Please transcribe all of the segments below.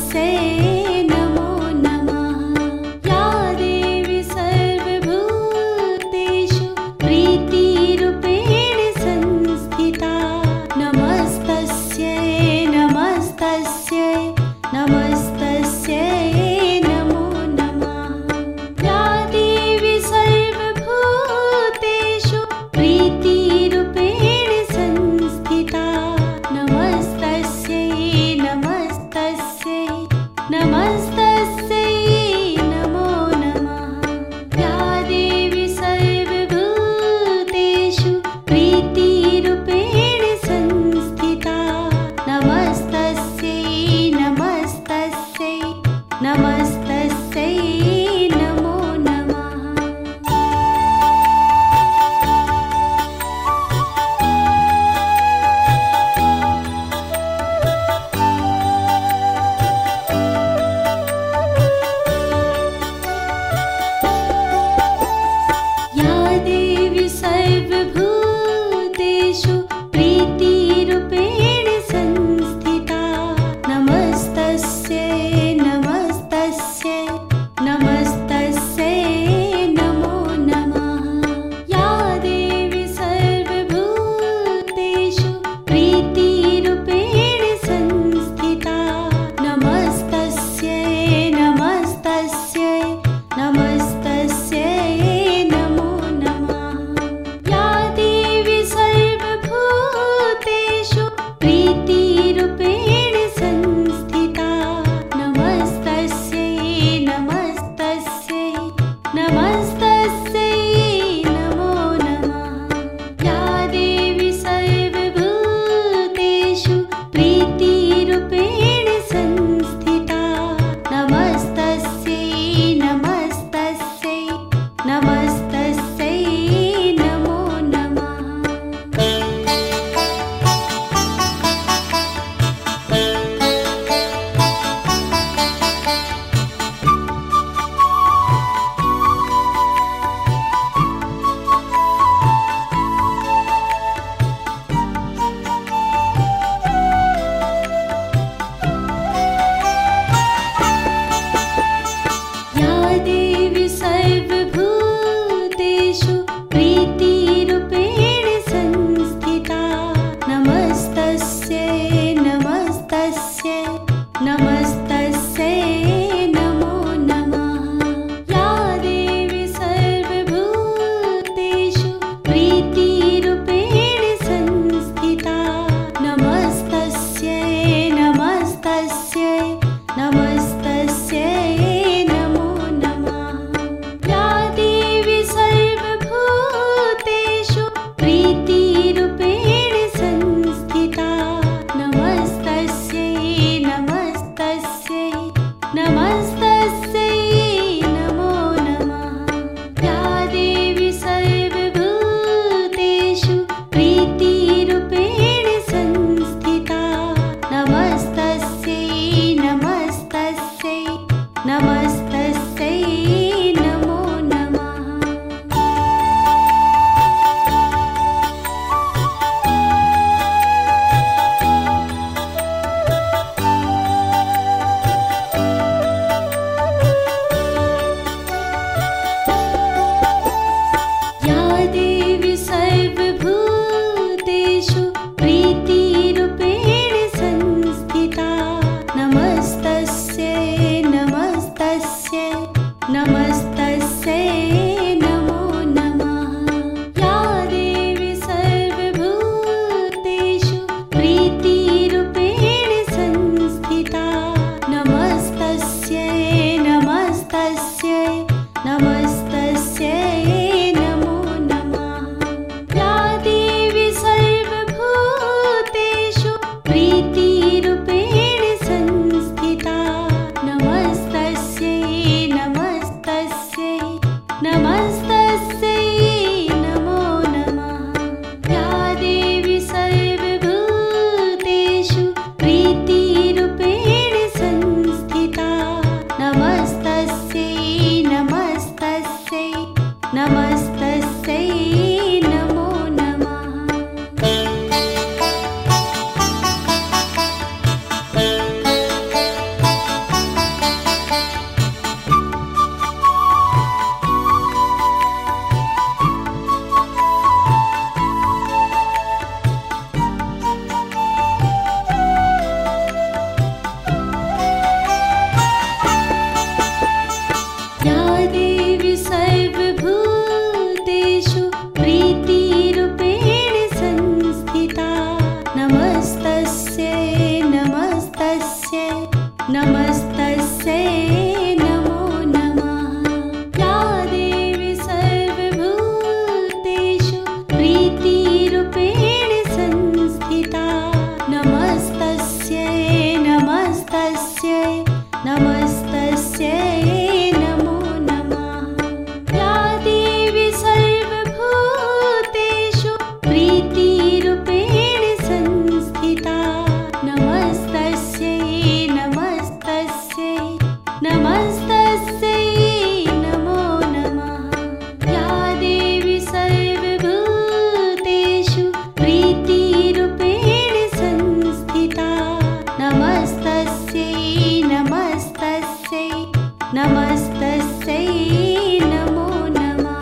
नमो नमः। या देवी सर्वभूतेषु प्रीतिरूपेण संस्थिता नमस्तस्यै नमस्तस्यै नमस्तस्यै नमो नमः। या देवी सर्वभूतेषु प्रीतिरूपेण संस्थिता नमस्तस्यै नमस्तस्यै नमस्तस्यै नमो नमः। या देवी सर्वभूतेषु प्रीतिरूपेण संस्थिता नमस्तस्यै नमस्तस्यै नमस्तस्यै नमो नमः। या देवी सर्वभूतेषु प्रीतिरूपेण संस्थिता नमस्तस्यै नमस्तस्यै नमस्तस्यै नमो नमः। या देवी सर्वभूतेषु प्रीतिरूपेण संस्थिता नमस्तस्यै नमस्तस्यै नमस्तस्यै नमो नमः। या देवी सर्वभूतेषु प्रीतिरूपेण संस्थिता नमस्तस्यै नमस्तस्यै नमस्तस्यै नमो नमः। या देवी सर्वभूतेषु प्रीतिरूपेण संस्थिता नमस्तस्यै नमस्तस्यै नमस्तस्यै नमो नमः। या देवी सर्वभूतेषु प्रीतिरूपेण संस्थिता नमस्तस्यै नमस्तस्यै नमस्तस्यै नमो नमः। या देवी सर्वभूतेषु प्रीतिरूपेण संस्थिता नमस्तस्यै नमस्तस्यै नमस्तस्यै नमो नमः। या देवी सर्वभूतेषु प्रीतिरूपेण संस्थिता नमस्तस्यै नमस्तस्यै नमस्तस्यै नमो नमः। या देवी सर्वभूतेषु प्रीतिरूपेण संस्थिता नमस्तस्यै नमस्तस्यै नमस्तस्यै नमो नमः। या देवी सर्वभूतेषु प्रीतिरूपेण संस्थिता नमस्तस्यै नमस्तस्यै नमस्तस्यै नमो नमः। या देवी सर्वभूतेषु प्रीतिरूपेण संस्थिता नमस्तस्यै नमस्तस्यै नमस्तस्यै नमो नमः। या देवी सर्वभूतेषु प्रीतिरूपेण संस्थिता नमस्तस्यै नमस्तस्यै नमस्तस्यै नमो नमः।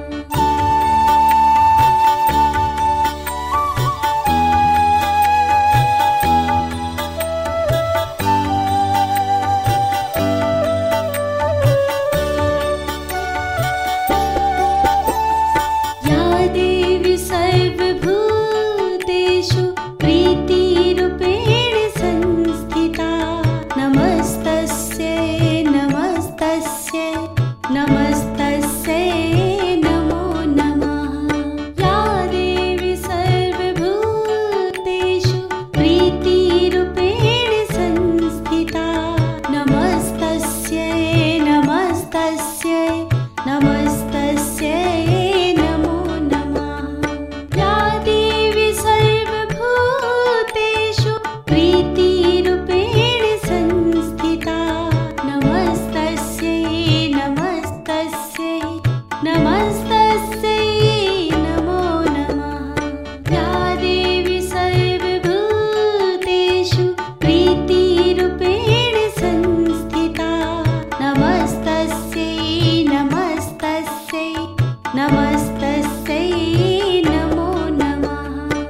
या देवी सर्वभूतेषु प्रीतिरूपेण संस्थिता नमस्तस्यै नमस्तस्यै नमस्तस्यै नमो नमः। या देवी सर्वभूतेषु प्रीतिरूपेण संस्थिता नमस्तस्यै नमस्तस्यै नमस्तस्यै नमो नमः। या देवी सर्वभूतेषु प्रीतिरूपेण संस्थिता नमस्तस्यै नमस्तस्यै नमस्तस्यै नमो नमः। या देवी सर्वभूतेषु प्रीतिरूपेण संस्थिता नमस्तस्यै नमस्तस्यै नमस्तस्यै नमो नमः।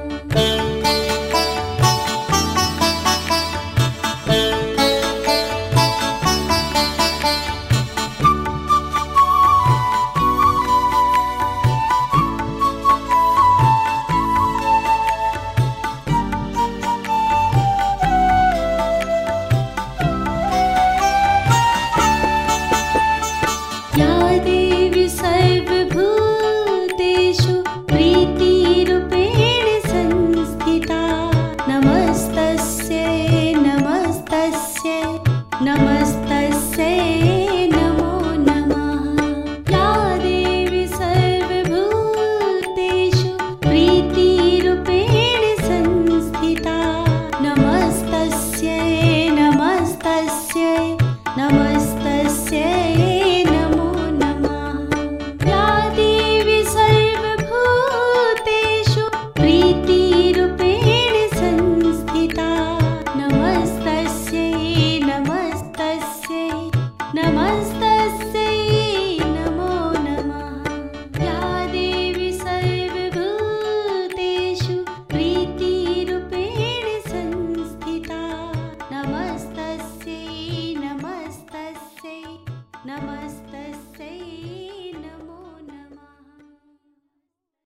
या देवी सर्वभूतेषु प्रीतिरूपेण संस्थिता नमस्तस्यै नमस्तस्यै नमस्तस्यै नमो नमः। या देवी सर्वभूतेषु प्रीतिरूपेण संस्थिता नमस्तस्यै नमस्तस्यै नमस्तस्यै नमो नमः। या देवी सर्वभूतेषु प्रीतिरूपेण संस्थिता नमस्तस्यै नमस्तस्यै नमस्तस्यै नमो नमः। या देवी सर्वभूतेषु प्रीतिरूपेण संस्थिता नमस्तस्यै नमस्तस्यै नमस्तस्यै